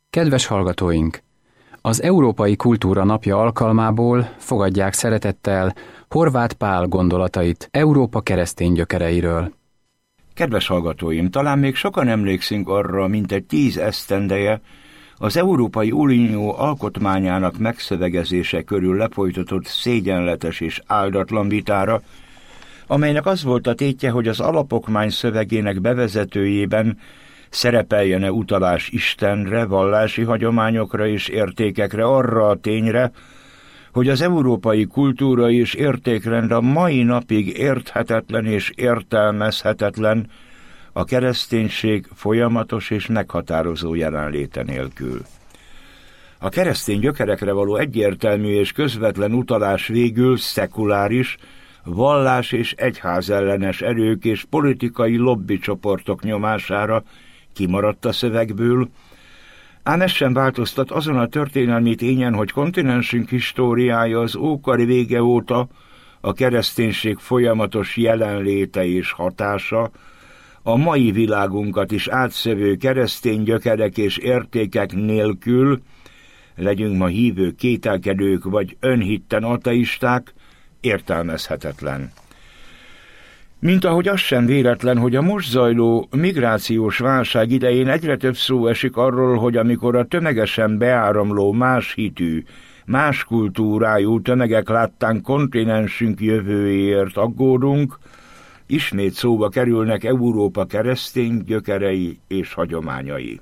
Kedves hallgatóink! Az Európai Kultúra Napja alkalmából fogadják szeretettel Horváth Pál gondolatait Európa keresztény gyökereiről. Kedves hallgatóim, talán még sokan emlékszünk arra, mintegy 10 esztendeje az Európai Unió alkotmányának megszövegezése körül lefolytatott szégyenletes és áldatlan vitára, amelynek az volt a tétje, hogy az alapokmány szövegének bevezetőjében szerepeljen-e utalás Istenre, vallási hagyományokra és értékekre, arra a tényre, hogy az európai kultúra és értékrend a mai napig érthetetlen és értelmezhetetlen a kereszténység folyamatos és meghatározó jelenléte nélkül. A keresztény gyökerekre való egyértelmű és közvetlen utalás végül szekuláris, vallás és egyházellenes erők és politikai lobbycsoportok nyomására kimaradt a szövegből, ám ez sem változtat azon a történelmi tényen, hogy kontinensünk históriája az ókor vége óta a kereszténység folyamatos jelenléte és hatása, a mai világunkat is átszövő keresztény gyökerek és értékek nélkül, legyünk ma hívők, kételkedők vagy önhitten ateisták, értelmezhetetlen. Mint ahogy az sem véletlen, hogy a most zajló migrációs válság idején egyre több szó esik arról, hogy amikor a tömegesen beáramló más hitű, más kultúrájú tömegek láttán kontinensünk jövőjéért aggódunk, ismét szóba kerülnek Európa keresztény gyökerei és hagyományai.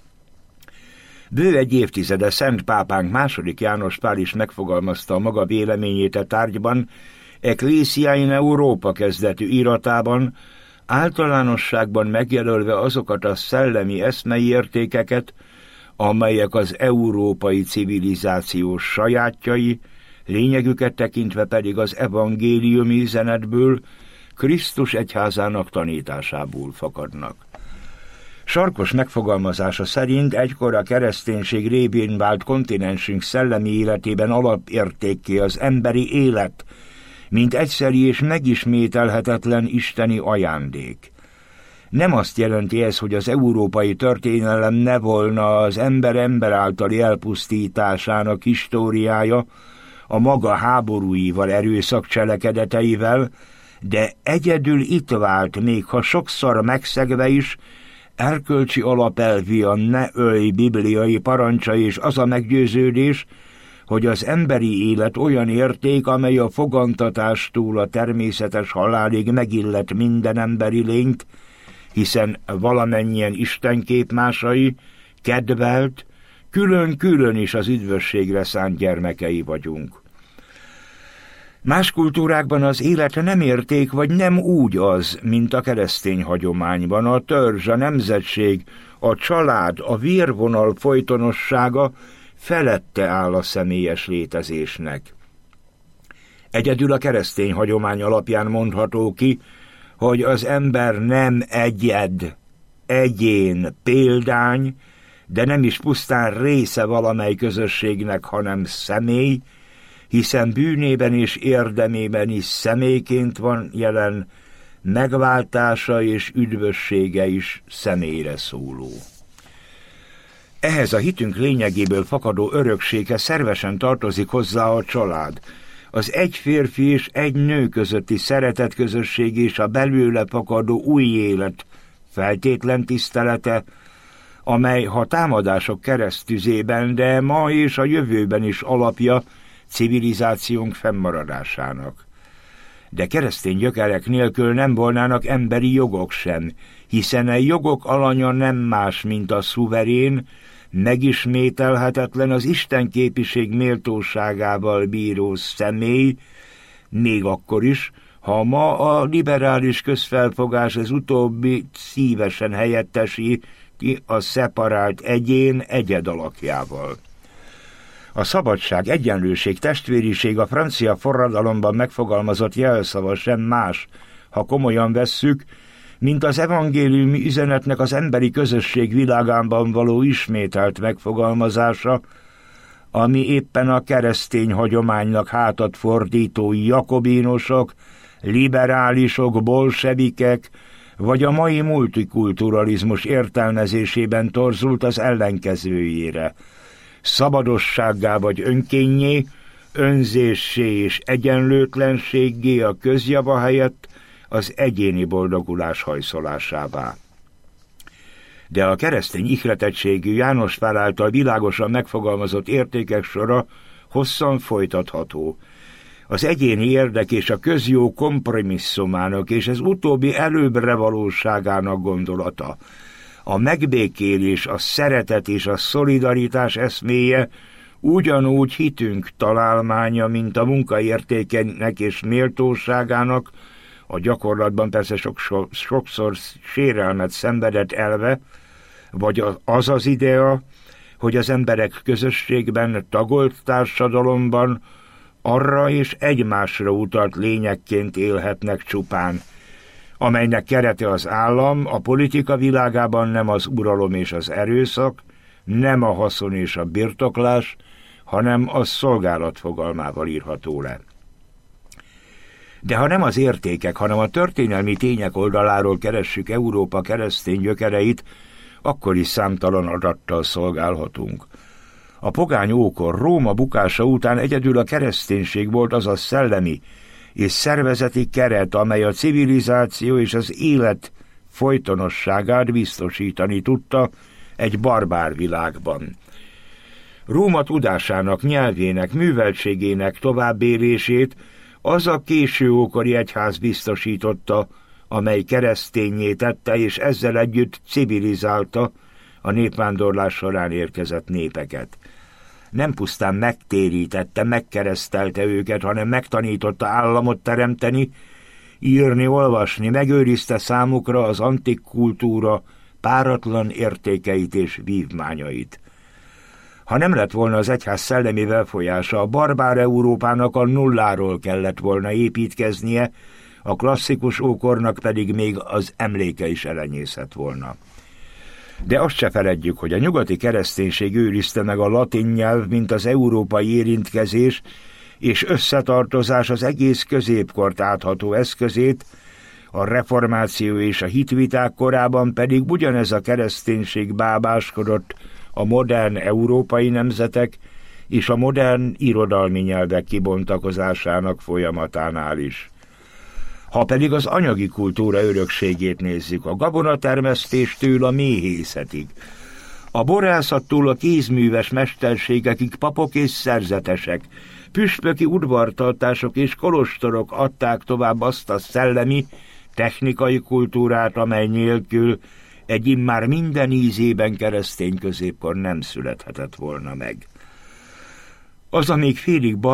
Bő egy évtizede Szent Pápánk II. János Pál is megfogalmazta a maga véleményét a tárgyban, Ecclesia in Europa kezdetű iratában, általánosságban megjelölve azokat a szellemi eszmei értékeket, amelyek az európai civilizációs sajátjai, lényegüket tekintve pedig az evangéliumi üzenetből, Krisztus egyházának tanításából fakadnak. Sarkos megfogalmazása szerint egykor a kereszténység révén vált kontinensünk szellemi életében alapértékké az emberi élet, mint egyszeri és megismételhetetlen isteni ajándék. Nem azt jelenti ez, hogy az európai történelem ne volna az ember általi elpusztításának históriája, a maga háborúival, erőszakcselekedeteivel, de egyedül itt vált, még ha sokszor megszegve is, erkölcsi alapelvi a ne ölj bibliai parancsa és az a meggyőződés, hogy az emberi élet olyan érték, amely a fogantatástól a természetes halálig megillet minden emberi lényt, hiszen valamennyien Isten képmásai, kedvelt, külön-külön is az üdvösségre szánt gyermekei vagyunk. Más kultúrákban az élet nem érték, vagy nem úgy az, mint a keresztény hagyományban. A törzs, a nemzetség, a család, a vérvonal folytonossága felette áll a személyes létezésnek. Egyedül a keresztény hagyomány alapján mondható ki, hogy az ember nem egyén, példány, de nem is pusztán része valamely közösségnek, hanem személy, hiszen bűnében és érdemében is személyként van jelen, megváltása és üdvössége is személyre szóló. Ehhez a hitünk lényegéből fakadó örökséghez szervesen tartozik hozzá a család, az egy férfi és egy nő közötti szeretetközösség és a belőle fakadó új élet feltétlen tisztelete, amely ha támadások keresztüzében, de ma és a jövőben is alapja civilizációnk fennmaradásának. De keresztény gyökerek nélkül nem volnának emberi jogok sem, hiszen a jogok alanya nem más, mint a szuverén, megismételhetetlen, az istenképviség méltóságával bíró személy, még akkor is, ha ma a liberális közfelfogás az utóbbi szívesen helyettesíti a szeparált egyén egyed alakjával. A szabadság, egyenlőség, testvériség a francia forradalomban megfogalmazott jelszava sem más, ha komolyan vesszük, mint az evangéliumi üzenetnek az emberi közösség világában való ismételt megfogalmazása, ami éppen a keresztény hagyománynak hátat fordító jakobinusok, liberálisok, bolsevikek, vagy a mai multikulturalizmus értelmezésében torzult az ellenkezőjére, szabadossággá vagy önkénnyé, önzéssé és egyenlőtlenséggé a közjava helyett az egyéni boldogulás hajszolásává. De a keresztény ihletettségű János Pál által világosan megfogalmazott értékek sora hosszan folytatható. Az egyéni érdek és a közjó kompromisszumának és az utóbbi előbbre valóságának gondolata, a megbékélés, a szeretet és a szolidaritás eszméje ugyanúgy hitünk találmánya, mint a munkaértékének és méltóságának, a gyakorlatban persze sokszor sérelmet szenvedett elve, vagy az idea, hogy az emberek közösségben, tagolt társadalomban arra és egymásra utalt lényekként élhetnek csupán, amelynek kerete az állam, a politika világában nem az uralom és az erőszak, nem a haszon és a birtoklás, hanem a szolgálat fogalmával írható le. De ha nem az értékek, hanem a történelmi tények oldaláról keressük Európa keresztény gyökereit, akkor is számtalan adattal szolgálhatunk. A pogány ókor Róma bukása után egyedül a kereszténység volt az a szellemi és szervezeti keret, amely a civilizáció és az élet folytonosságát biztosítani tudta egy barbár világban. Róma tudásának, nyelvének, műveltségének továbbélését az a késő ókori egyház biztosította, amely kereszténnyé tette és ezzel együtt civilizálta a népvándorlás során érkezett népeket. Nem pusztán megtérítette, megkeresztelte őket, hanem megtanította államot teremteni, írni, olvasni, megőrizte számukra az antik kultúra páratlan értékeit és vívmányait. Ha nem lett volna az egyház szellemi felfolyása, a barbár Európának a nulláról kellett volna építkeznie, a klasszikus ókornak pedig még az emléke is elenyészett volna. De azt se feledjük, hogy a nyugati kereszténység őrizte meg a latin nyelv, mint az európai érintkezés és összetartozás az egész középkort átható eszközét, a reformáció és a hitviták korában pedig ugyanez a kereszténység bábáskodott a modern európai nemzetek és a modern irodalmi nyelvek kibontakozásának folyamatánál is. Ha pedig az anyagi kultúra örökségét nézzük, a gabonatermesztéstől a méhészetig, a borászattól a kézműves mesterségekig papok és szerzetesek, püspöki udvartartások és kolostorok adták tovább azt a szellemi, technikai kultúrát, amely nélkül egy immár minden ízében keresztény középkor nem születhetett volna meg. Az a még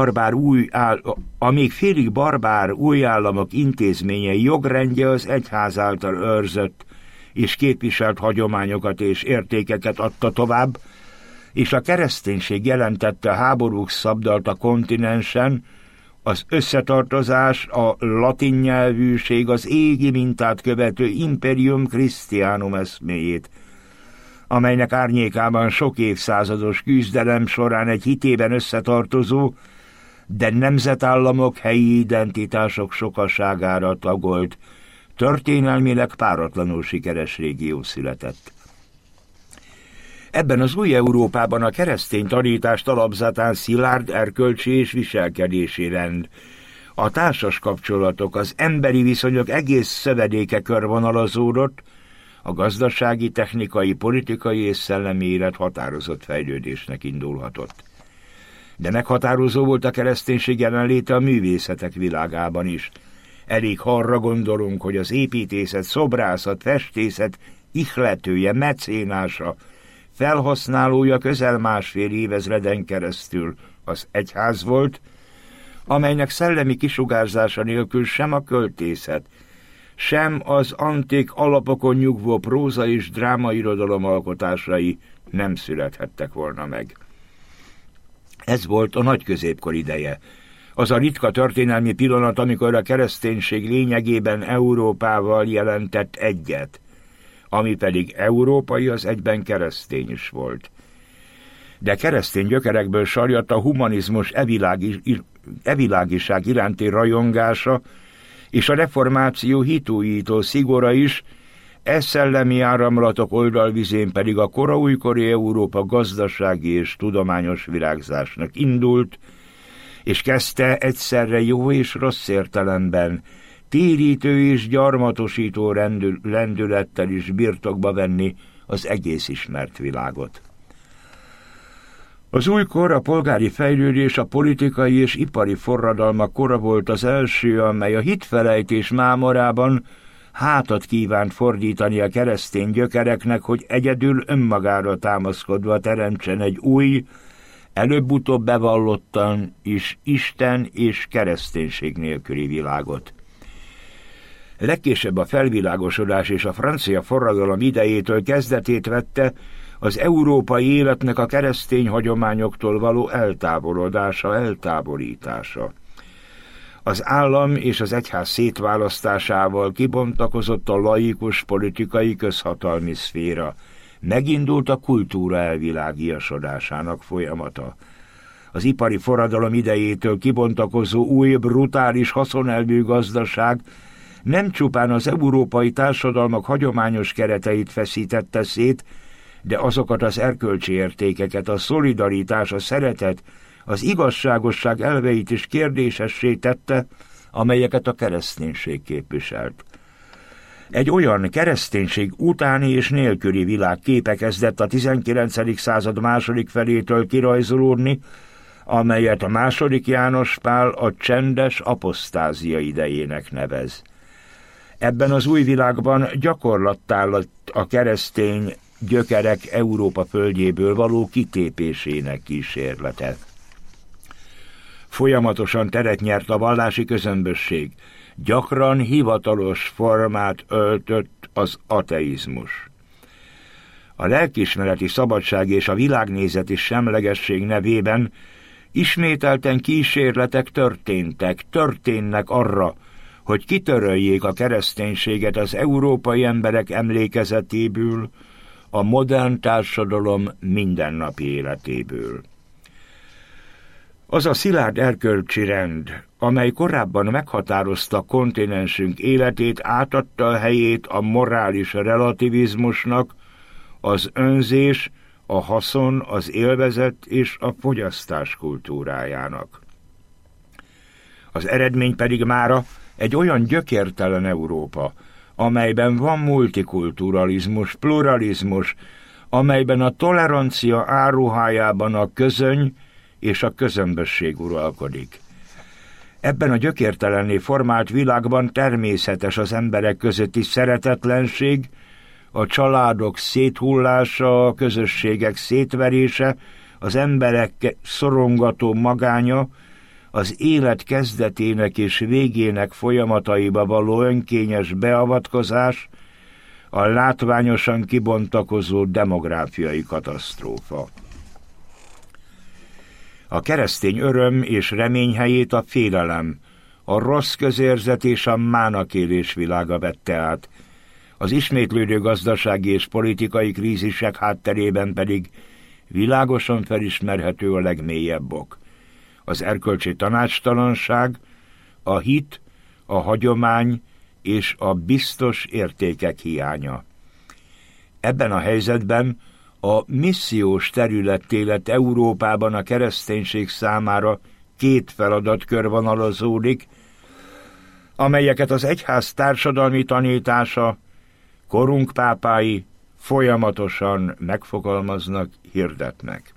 félig barbár új államok intézményei jogrendje az egyház által őrzött és képviselt hagyományokat és értékeket adta tovább, és a kereszténység jelentette a háborúk szabdalt a kontinensen, az összetartozás, a latin nyelvűség, az égi mintát követő Imperium Christianum eszméjét, amelynek árnyékában sok évszázados küzdelem során egy hitében összetartozó, de nemzetállamok helyi identitások sokaságára tagolt, történelmileg páratlanul sikeres régió született. Ebben az új Európában a keresztény tanítást alapzatán szilárd erkölcsi és viselkedési rend, a társas kapcsolatok, az emberi viszonyok egész szövedéke körvonalazódott, a gazdasági, technikai, politikai és szellemi élet határozott fejlődésnek indulhatott. De meghatározó volt a kereszténység jelenléte a művészetek világában is. Elég ha arra gondolunk, hogy az építészet, szobrászat, festészet ihletője, mecénása, felhasználója közel másfél évezreden keresztül az egyház volt, amelynek szellemi kisugárzása nélkül sem a költészet, sem az antik alapokon nyugvó próza és drámairodalom alkotásai nem születhettek volna meg. Ez volt a nagy középkor ideje. Az a ritka történelmi pillanat, amikor a kereszténység lényegében Európával jelentett egyet, ami pedig európai, az egyben keresztény is volt. De keresztény gyökerekből sarjadt a humanizmus evilágiság iránti rajongása, és a reformáció hitújító szigora is, szellemi áramlatok oldalvizén pedig a koraújkori Európa gazdasági és tudományos virágzásnak indult, és kezdte egyszerre jó és rossz értelemben, térítő és gyarmatosító lendülettel is birtokba venni az egész ismert világot. Az újkor, a polgári fejlődés, a politikai és ipari forradalmak kora volt az első, amely a hitfelejtés mámorában hátat kívánt fordítani a keresztény gyökereknek, hogy egyedül önmagára támaszkodva teremtsen egy új, előbb-utóbb bevallottan is Isten és kereszténység nélküli világot. Legkésőbb a felvilágosodás és a francia forradalom idejétől kezdetét vette az európai életnek a keresztény hagyományoktól való eltávolítása. Az állam és az egyház szétválasztásával kibontakozott a laikus politikai közhatalmi szféra. Megindult a kultúra elvilágiasodásának folyamata. Az ipari forradalom idejétől kibontakozó új, brutális, haszonelvű gazdaság nem csupán az európai társadalmak hagyományos kereteit feszítette szét, de azokat az erkölcsi értékeket, a szolidaritás, a szeretet, az igazságosság elveit is kérdésessé tette, amelyeket a kereszténység képviselt. Egy olyan kereszténység utáni és nélküli világképe kezdett a 19. század második felétől kirajzolódni, amelyet a II. János Pál a csendes apostázia idejének nevez. Ebben az új világban gyakorlattá lett a keresztény gyökerek Európa földjéből való kitépésének kísérlete. Folyamatosan teret nyert a vallási közömbösség, gyakran hivatalos formát öltött az ateizmus. A lelkiismereti szabadság és a világnézeti semlegesség nevében ismételten kísérletek történnek arra, hogy kitöröljék a kereszténységet az európai emberek emlékezetéből, a modern társadalom mindennapi életéből. Az a szilárd erkölcsi rend, amely korábban meghatározta kontinensünk életét, átadta a helyét a morális relativizmusnak, az önzés, a haszon, az élvezet és a fogyasztás kultúrájának. Az eredmény pedig mára egy olyan gyökértelen Európa, amelyben van multikulturalizmus, pluralizmus, amelyben a tolerancia áruhájában a közöny és a közömbösség uralkodik. Ebben a gyökértelenné formált világban természetes az emberek közötti szeretetlenség, a családok széthullása, a közösségek szétverése, az emberek szorongató magánya, az élet kezdetének és végének folyamataiba való önkényes beavatkozás, a látványosan kibontakozó demográfiai katasztrófa. A keresztény öröm és remény helyét a félelem, a rossz közérzet és a mánakélés világa vette át, az ismétlődő gazdasági és politikai krízisek hátterében pedig világosan felismerhető a legmélyebb ok. Az erkölcsi tanácstalanság, a hit, a hagyomány és a biztos értékek hiánya. Ebben a helyzetben a missziós területté lett Európában a kereszténység számára két feladatkör vonalazódik, amelyeket az egyház társadalmi tanítása, korunk pápái folyamatosan megfogalmaznak, hirdetnek.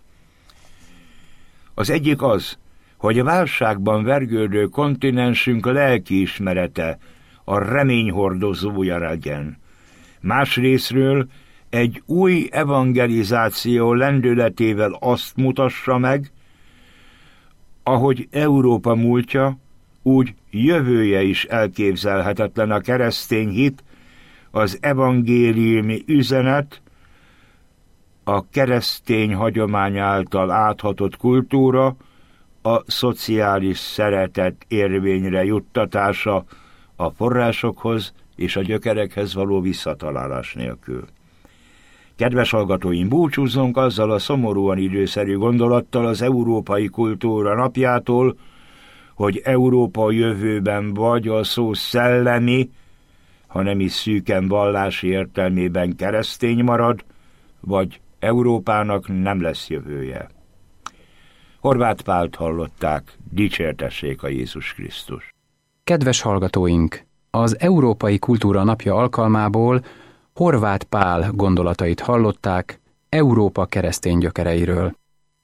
Az egyik az, hogy a válságban vergődő kontinensünk lelkiismerete a reményhordozója legyen. Másrészről egy új evangelizáció lendületével azt mutassa meg, ahogy Európa múltja, úgy jövője is elképzelhetetlen a keresztény hit, az evangéliumi üzenet, a keresztény hagyomány által áthatott kultúra, a szociális szeretet érvényre juttatása a forrásokhoz és a gyökerekhez való visszatalálás nélkül. Kedves hallgatóim, búcsúzzunk azzal a szomorúan időszerű gondolattal az európai kultúra napjától, hogy Európa jövőben vagy a szó szellemi, ha nem is szűken vallási értelmében keresztény marad, vagy Európának nem lesz jövője. Horváth Pált hallották, dicsértessék a Jézus Krisztus. Kedves hallgatóink! Az Európai Kultúra Napja alkalmából Horváth Pál gondolatait hallották Európa keresztény gyökereiről.